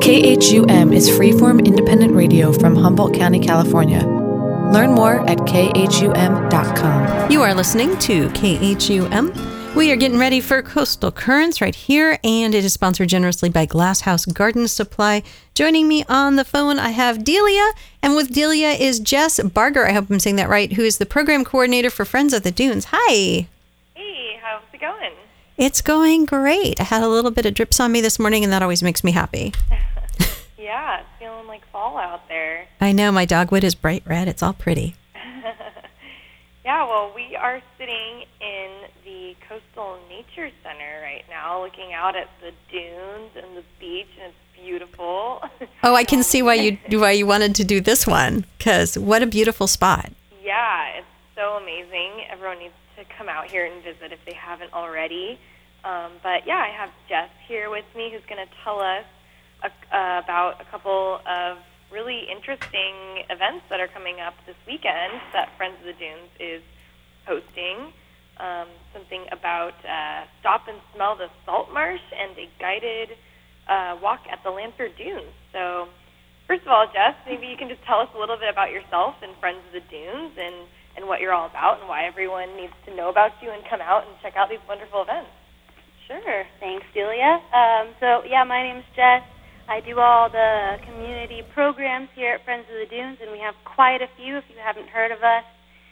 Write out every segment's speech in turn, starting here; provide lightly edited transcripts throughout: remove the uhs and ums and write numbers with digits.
KHUM is freeform independent radio from Humboldt County, California. Learn more at khum.com. You are listening to KHUM. We are getting ready for Coastal Currents right here, and it is sponsored generously by Glass House Garden Supply. Joining me on the phone, I have Delia, and with Delia is Jess Barger, I hope I'm saying that right, who is the program coordinator for Friends of the Dunes. Hi. Hey, how's it going? It's going great. I had a little bit of drips on me this morning, and that always makes me happy. Yeah, it's feeling like fall out there. I know, my dogwood is bright red. It's all pretty. Yeah, well, we are sitting in the Coastal Nature Center right now, looking out at the dunes and the beach, and it's beautiful. Oh, I can see why you wanted to do this one, because what a beautiful spot. Yeah, it's so amazing. Everyone needs to come out here and visit if they haven't already. But yeah, I have Jess here with me who's going to tell us about a couple of really interesting events that are coming up this weekend that Friends of the Dunes is hosting. Something about Stop and Smell the Salt Marsh and a guided walk at the Lanford Dunes. So first of all, Jess, maybe you can just tell us a little bit about yourself and Friends of the Dunes and what you're all about and why everyone needs to know about you and come out and check out these wonderful events. Sure. Thanks, Delia. My name's Jess. I do all the community programs here at Friends of the Dunes, and we have quite a few if you haven't heard of us.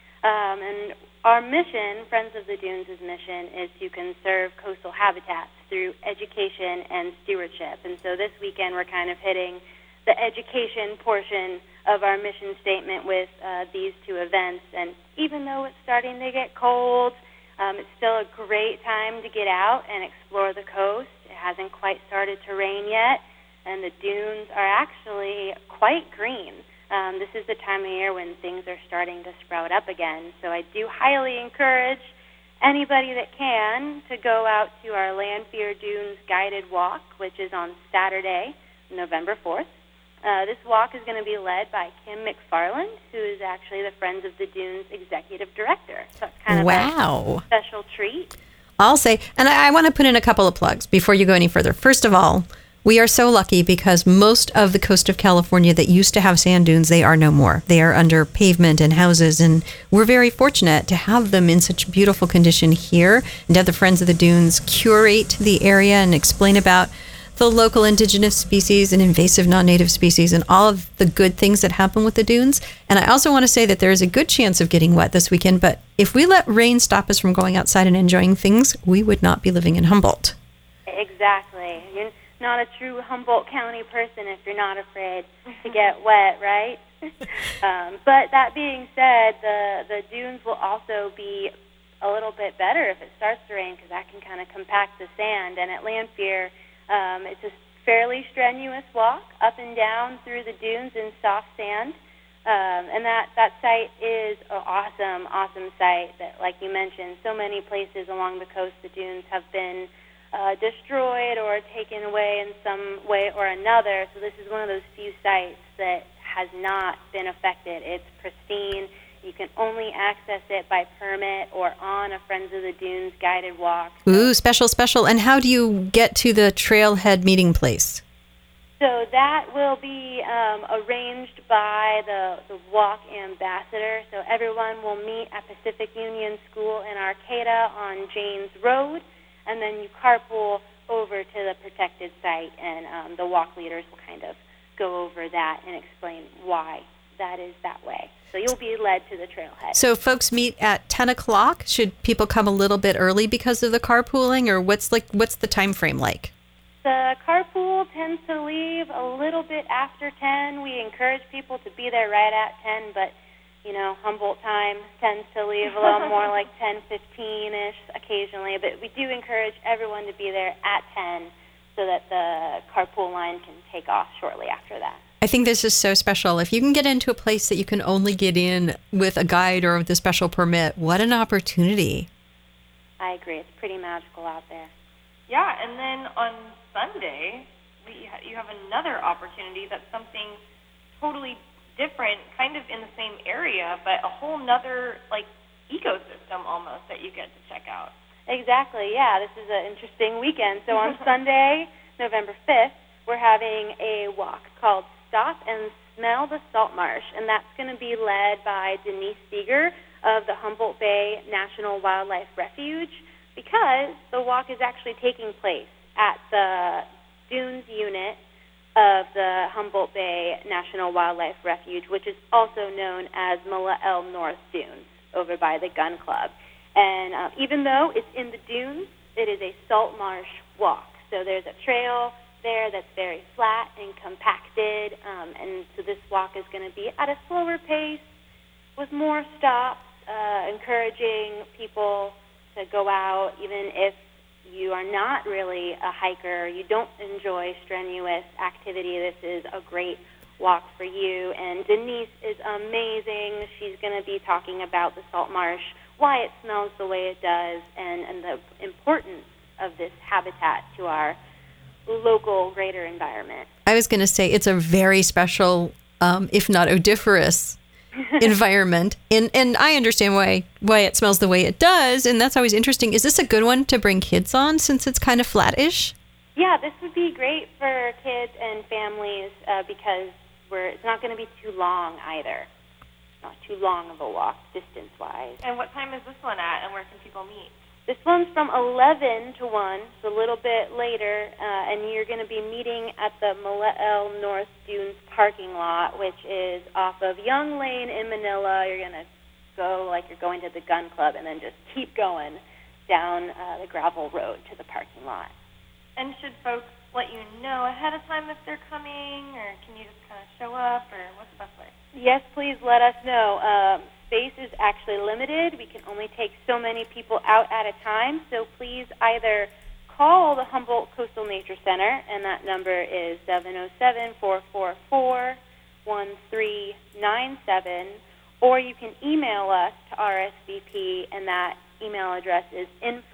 And our mission, Friends of the Dunes' mission, is to conserve coastal habitats through education and stewardship. And so this weekend we're kind of hitting the education portion of our mission statement with these two events. And even though it's starting to get cold, it's still a great time to get out and explore the coast. It hasn't quite started to rain yet, and the dunes are actually quite green. This is the time of year when things are starting to sprout up again. So I do highly encourage anybody that can to go out to our Lanfear Dunes guided walk, which is on Saturday, November 4th. This walk is going to be led by Kim McFarland, who is actually the Friends of the Dunes executive director. So it's kind of a special treat. I'll say, and I want to put in a couple of plugs before you go any further. First of all, we are so lucky because most of the coast of California that used to have sand dunes, they are no more. They are under pavement and houses, and we're very fortunate to have them in such beautiful condition here and to have the Friends of the Dunes curate the area and explain about the local indigenous species and invasive non-native species and all of the good things that happen with the dunes. And I also want to say that there is a good chance of getting wet this weekend, but if we let rain stop us from going outside and enjoying things, we would not be living in Humboldt. Exactly. You're not a true Humboldt County person if you're not afraid to get wet, right? But that being said, the dunes will also be a little bit better if it starts to rain because that can kind of compact the sand. And at Lanfear, it's a fairly strenuous walk up and down through the dunes in soft sand. And that site is an awesome site that, like you mentioned, so many places along the coast, the dunes have been destroyed or taken away in some way or another. So this is one of those few sites that has not been affected. It's pristine. You can only access it by permit or on a Friends of the Dunes guided walk. Ooh, special. And how do you get to the trailhead meeting place? So that will be arranged by the walk ambassador. So everyone will meet at Pacific Union School in Arcata on Janes Road, and then you carpool over to the protected site, and the walk leaders will kind of go over that and explain why that is that way. So you'll be led to the trailhead. So folks meet at 10 o'clock. Should people come a little bit early because of the carpooling, or what's the time frame like? The carpool tends to leave a little bit after 10. We encourage people to be there right at 10, but Humboldt time tends to leave a little more like 10:15-ish occasionally. But we do encourage everyone to be there at 10 so that the carpool line can take off shortly after that. I think this is so special. If you can get into a place that you can only get in with a guide or with a special permit, what an opportunity. I agree. It's pretty magical out there. Yeah, and then on Sunday, you have another opportunity that's something totally different, kind of in the same area, but a whole nother ecosystem almost that you get to check out. Exactly, yeah. This is an interesting weekend. So on Sunday, November 5th, we're having a walk called Stop and Smell the Salt Marsh, and that's going to be led by Denise Seeger of the Humboldt Bay National Wildlife Refuge, because the walk is actually taking place at the Dunes unit of the Humboldt Bay National Wildlife Refuge, which is also known as Mille North Dunes, over by the Gun Club. And even though it's in the dunes, it is a salt marsh walk. So there's a trail there that's very flat and compacted, and so this walk is going to be at a slower pace with more stops, encouraging people to go out, even if you are not really a hiker, you don't enjoy strenuous activity. This is a great walk for you. And Denise is amazing. She's going to be talking about the salt marsh, why it smells the way it does, and the importance of this habitat to our local greater environment. I was going to say it's a very special, if not odoriferous, environment. And I understand why it smells the way it does, and that's always interesting. Is this a good one to bring kids on since it's kind of flat-ish? Yeah, this would be great for kids and families because it's not going to be too long either. Not too long of a walk distance-wise. And what time is this one at, and where can people meet? This one's from 11 to 1, so a little bit later, and you're going to be meeting at the Mille North Dunes parking lot, which is off of Young Lane in Manila. You're going to go like you're going to the Gun Club and then just keep going down the gravel road to the parking lot. And should folks let you know ahead of time if they're coming, or can you just kind of show up, or what's the best way? Yes, please let us know. Space is actually limited. We can only take so many people out at a time, so please either call the Humboldt Coastal Nature Center, and that number is 707-444-1397, or you can email us to RSVP, and that email address is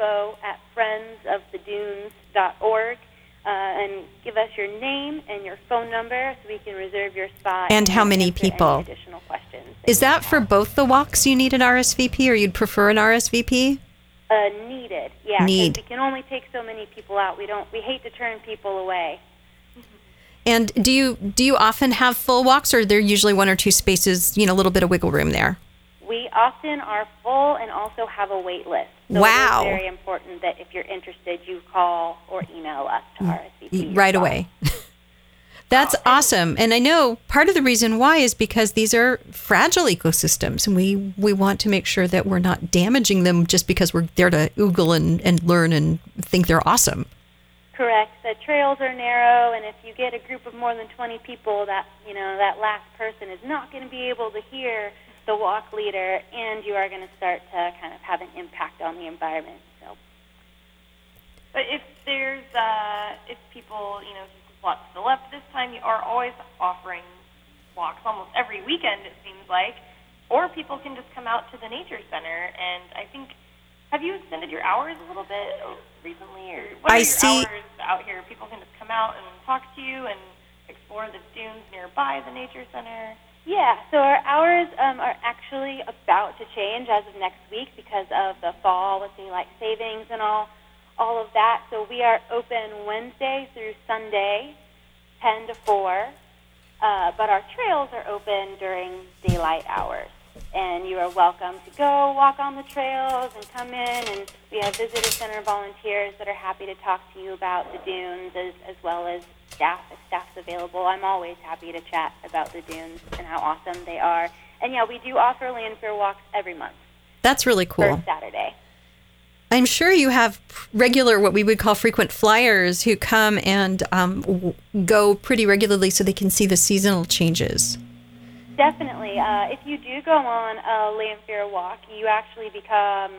info@friendsofthedunes.org. And give us your name and your phone number so we can reserve your spot. And how many people? Any additional questions. Is that for both the walks you need an RSVP, or you'd prefer an RSVP? Needed, yeah. Need. We can only take so many people out. We hate to turn people away. And do you often have full walks, or are there usually one or two spaces, a little bit of wiggle room there? We often are full and also have a wait list. So wow. It is very important that if you're interested, you call or email us to RSVP. Right away. That's awesome. And I know part of the reason why is because these are fragile ecosystems, and we want to make sure that we're not damaging them just because we're there to oogle and learn and think they're awesome. Correct. The trails are narrow, and if you get a group of more than 20 people, that last person is not going to be able to hear the walk leader, and you are going to start to kind of have an impact on the environment. So, but if there's if people want to fill up this time, you are always offering walks almost every weekend, it seems like, or people can just come out to the nature center. And I think, have you extended your hours a little bit recently, or what are your hours out here? People can just come out and talk to you and explore the dunes nearby the nature center. Yeah, so our hours are actually about to change as of next week because of the fall with daylight savings and all of that. So we are open Wednesday through Sunday, 10 to 4, but our trails are open during daylight hours. And you are welcome to go walk on the trails and come in, and we have visitor center volunteers that are happy to talk to you about the dunes as well as staff. If staff's available, I'm always happy to chat about the dunes and how awesome they are. And yeah, we do offer landfair walks every month. That's really cool. First Saturday. I'm sure you have regular, what we would call frequent flyers, who come and go pretty regularly so they can see the seasonal changes. Definitely. If you do go on a landfair walk, you actually become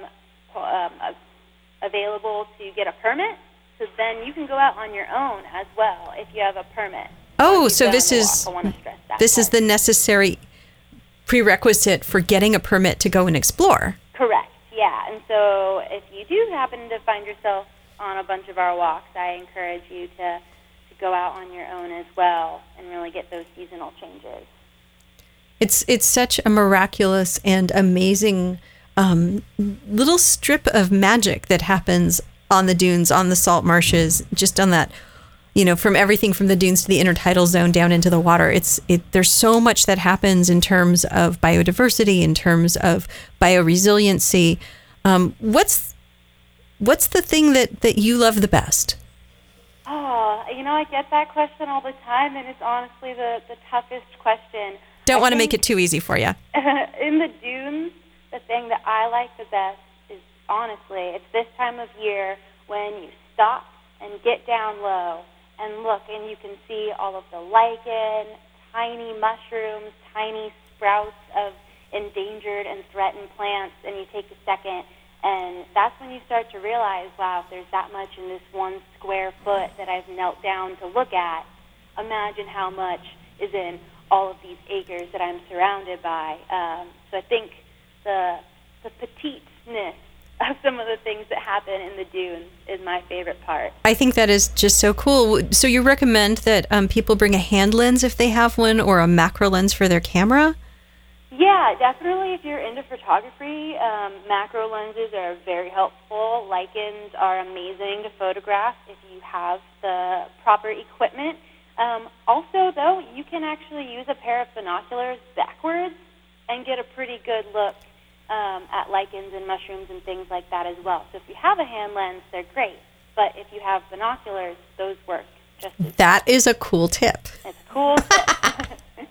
available to get a permit. So then you can go out on your own as well if you have a permit. Oh, so this is the necessary prerequisite for getting a permit to go and explore. Correct. Yeah. And so if you do happen to find yourself on a bunch of our walks, I encourage you to go out on your own as well and really get those seasonal changes. It's such a miraculous and amazing little strip of magic that happens on the dunes, on the salt marshes, just on that, from everything from the dunes to the intertidal zone down into the water. There's so much that happens in terms of biodiversity, in terms of bioresiliency. What's the thing that you love the best? Oh, I get that question all the time, and it's honestly the toughest question. Don't want to make it too easy for you. In the dunes, the thing that I like the best is, honestly, it's this time of year when you stop and get down low and look, and you can see all of the lichen, tiny mushrooms, tiny sprouts of endangered and threatened plants, and you take a second, and that's when you start to realize, wow, if there's that much in this 1 square foot that I've knelt down to look at, imagine how much is in all of these acres that I'm surrounded by. So I think the petiteness of some of the things that happen in the dunes is my favorite part. I think that is just so cool. So you recommend that people bring a hand lens if they have one, or a macro lens for their camera? Yeah, definitely. If you're into photography, macro lenses are very helpful. Lichens are amazing to photograph if you have the proper equipment. Also, though, you can actually use a pair of binoculars backwards and get a pretty good look at lichens and mushrooms and things like that as well. So if you have a hand lens, they're great. But if you have binoculars, those work just as well. That is a cool tip. It's a cool tip.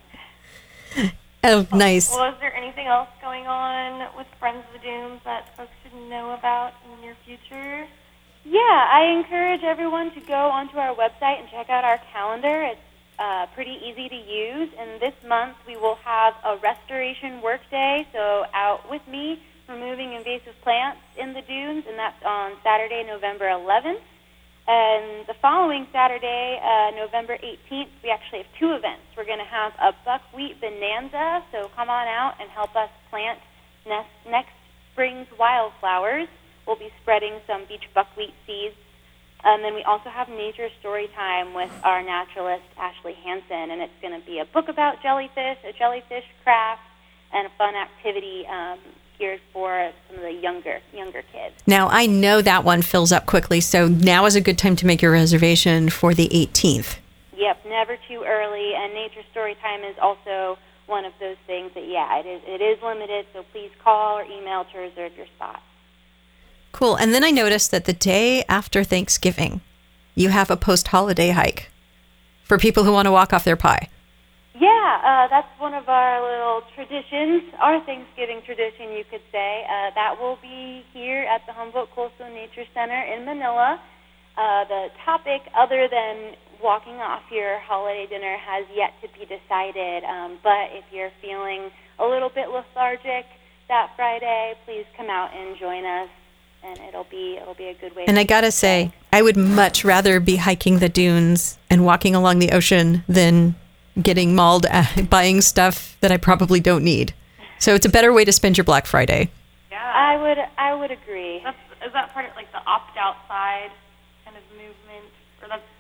Oh, nice. Well, is there anything else going on with Friends of the Dunes that folks should know about in the near future? Yeah, I encourage everyone to go onto our website and check out our calendar. It's pretty easy to use. And this month we will have a restoration work day, so out with me removing invasive plants in the dunes, and that's on Saturday, November 11th. And the following Saturday, November 18th, we actually have 2 events. We're going to have a buckwheat bonanza, so come on out and help us plant next spring's wildflowers. We'll be spreading some beach buckwheat seeds. And then we also have nature story time with our naturalist, Ashley Hansen, and it's going to be a book about jellyfish, a jellyfish craft, and a fun activity geared for some of the younger kids. Now, I know that one fills up quickly, so now is a good time to make your reservation for the 18th. Yep, never too early, and nature story time is also one of those things that, it is limited, so please call or email to reserve your spot. Cool. And then I noticed that the day after Thanksgiving, you have a post-holiday hike for people who want to walk off their pie. Yeah, that's one of our little traditions, our Thanksgiving tradition, you could say. That will be here at the Humboldt Coastal Nature Center in Manila. The topic, other than walking off your holiday dinner, has yet to be decided. But if you're feeling a little bit lethargic that Friday, please come out and join us, and it'll be a good way. And I gotta say, I would much rather be hiking the dunes and walking along the ocean than getting mauled at buying stuff that I probably don't need. So it's a better way to spend your Black Friday. Yeah, I would agree. Is that part of like the opt outside kind of movement, or that's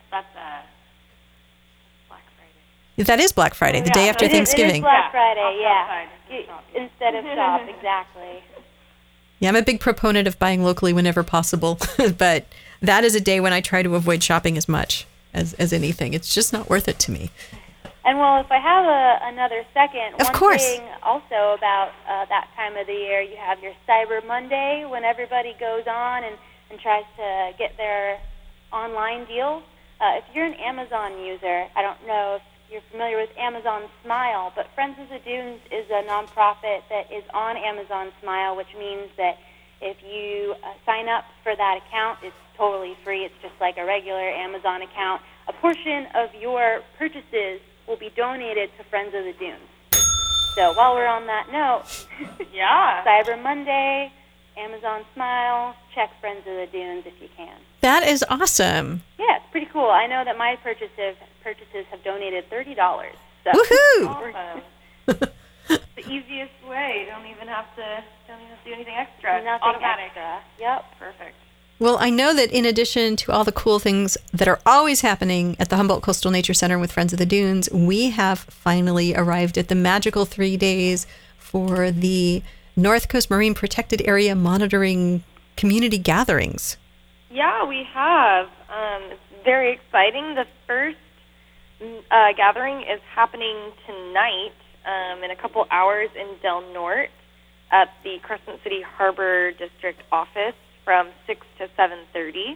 Black Friday? That is Black Friday, the day after Thanksgiving. It is Black Friday, Outside instead of shop, exactly. Yeah, I'm a big proponent of buying locally whenever possible, but that is a day when I try to avoid shopping as much as anything. It's just not worth it to me. And well, if I have another second, of one course. Thing also about that time of the year, you have your Cyber Monday when everybody goes on and tries to get their online deals. If you're an Amazon user, I don't know if you're familiar with Amazon Smile, but Friends of the Dunes is a nonprofit that is on Amazon Smile, which means that if you sign up for that account, it's totally free. It's just like a regular Amazon account. A portion of your purchases will be donated to Friends of the Dunes. So while we're on that note, Yeah. Cyber Monday, Amazon Smile, check Friends of the Dunes if you can. That is awesome. Yeah, it's pretty cool. I know that my purchases have donated $30. So. Woohoo! Awesome. The easiest way. Don't even have to do anything extra. Nothing Automatic. extra. Yep. Perfect. Well, I know that in addition to all the cool things that are always happening at the Humboldt Coastal Nature Center with Friends of the Dunes, we have finally arrived at the magical 3 days for the North Coast Marine Protected Area Monitoring Community Gatherings. Yeah, we have. It's very exciting. The first gathering is happening tonight in a couple hours in Del Norte at the Crescent City Harbor District office from 6 to 7:30.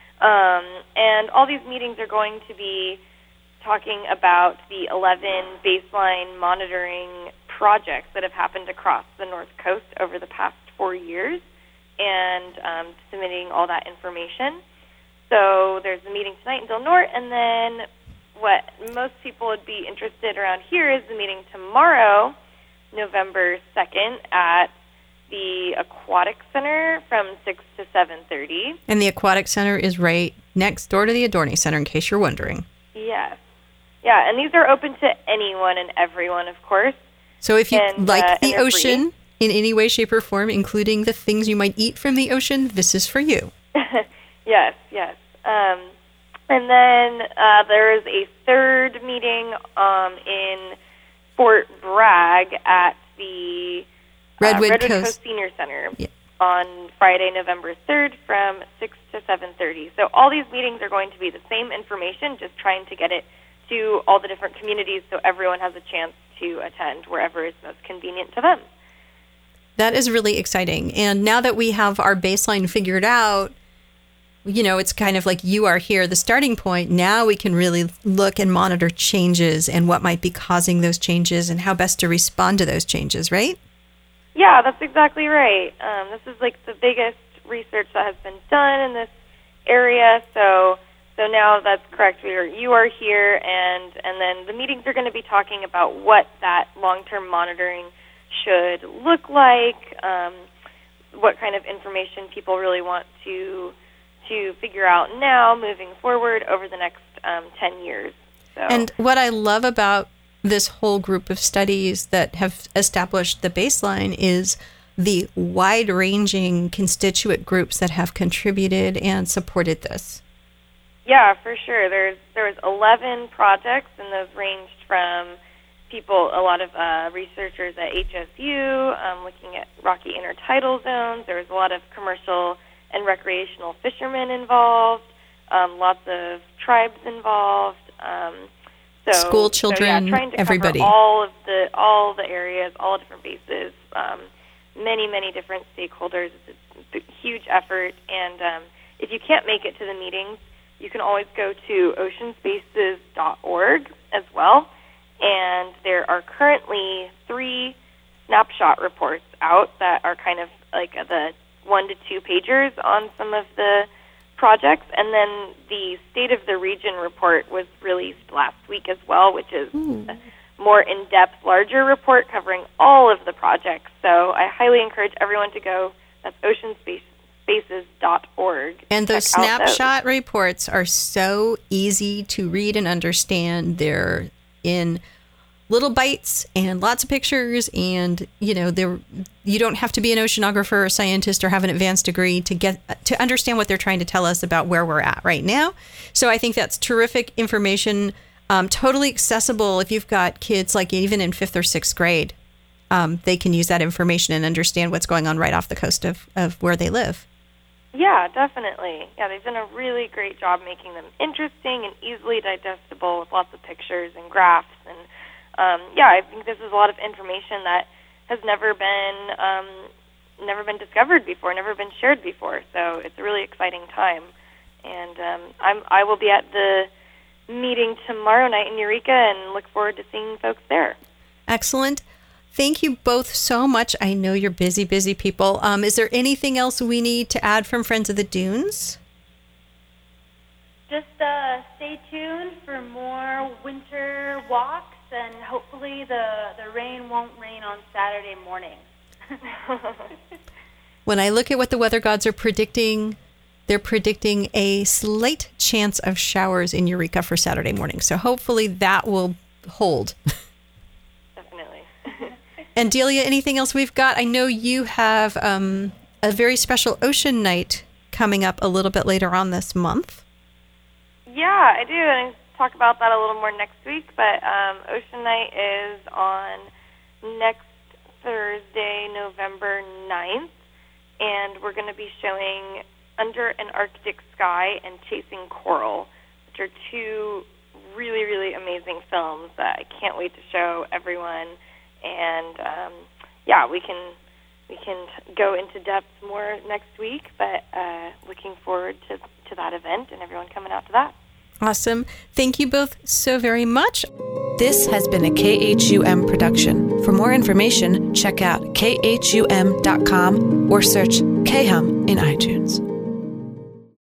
And all these meetings are going to be talking about the 11 baseline monitoring projects that have happened across the North Coast over the past 4 years, and submitting all that information. So there's a meeting tonight in Del Norte, and then what most people would be interested around here is the meeting tomorrow, November 2nd, at the Aquatic Center from 6 to 7:30. And the Aquatic Center is right next door to the Adorni Center, in case you're wondering. Yes. Yeah, and these are open to anyone and everyone, of course. So if you like the and they're ocean in any way, shape, or form, including the things you might eat from the ocean, this is for you. Yes. And then there is a third meeting in Fort Bragg at the Redwood Coast Senior Center on Friday, November 3rd from 6 to 7:30. So all these meetings are going to be the same information, just trying to get it to all the different communities so everyone has a chance to attend wherever is most convenient to them. That is really exciting. And now that we have our baseline figured out, you know, it's kind of like you are here, the starting point. Now we can really look and monitor changes and what might be causing those changes and how best to respond to those changes, right? Yeah, that's exactly right. This is like the biggest research that has been done in this area. So now that's correct. You are here, and then the meetings are going to be talking about what that long-term monitoring should look like, what kind of information people really want to figure out now, moving forward over the next 10 years. So. And what I love about this whole group of studies that have established the baseline is the wide-ranging constituent groups that have contributed and supported this. Yeah, for sure. There was 11 projects, and those ranged from people, a lot of researchers at HSU, looking at rocky intertidal zones. There was a lot of commercial and recreational fishermen involved, lots of tribes involved. School children, trying to everybody. cover all the areas, all different bases, many different stakeholders. It's a huge effort, and if you can't make it to the meetings, you can always go to oceanspaces.org as well, and there are currently 3 snapshot reports out that are kind of like the 1 to 2 pagers on some of the projects, and then the State of the Region report was released last week as well, which is a more in-depth, larger report covering all of the projects. So I highly encourage everyone to go. That's oceanspaces.org. And those snapshot reports are so easy to read and understand. They're in little bites and lots of pictures, and you don't have to be an oceanographer or scientist or have an advanced degree to understand what they're trying to tell us about where we're at right now. So I think that's terrific information, totally accessible if you've got kids like even in 5th or 6th grade. They can use that information and understand what's going on right off the coast of where they live. Yeah, definitely. Yeah, they've done a really great job making them interesting and easily digestible with lots of pictures and graphs. And I think this is a lot of information that has never been discovered before, never been shared before. So it's a really exciting time. And I will be at the meeting tomorrow night in Eureka and look forward to seeing folks there. Excellent. Thank you both so much. I know you're busy people. Is there anything else we need to add from Friends of the Dunes? Just stay tuned for more winter walks, and hopefully the rain won't rain on Saturday morning. When I look at what the weather gods are predicting, they're predicting a slight chance of showers in Eureka for Saturday morning. So hopefully that will hold. And Delia, anything else we've got? I know you have a very special ocean night coming up a little bit later on this month. Yeah, I do, and I'll talk about that a little more next week. But Ocean Night is on next Thursday, November 9th, and we're going to be showing Under an Arctic Sky and Chasing Coral. are two really, really amazing films that I can't wait to show everyone. And we can go into depth more next week, but looking forward to that event and everyone coming out to that. Awesome. Thank you both so very much. This has been a KHUM production. For more information, check out khum.com or search KHUM in iTunes.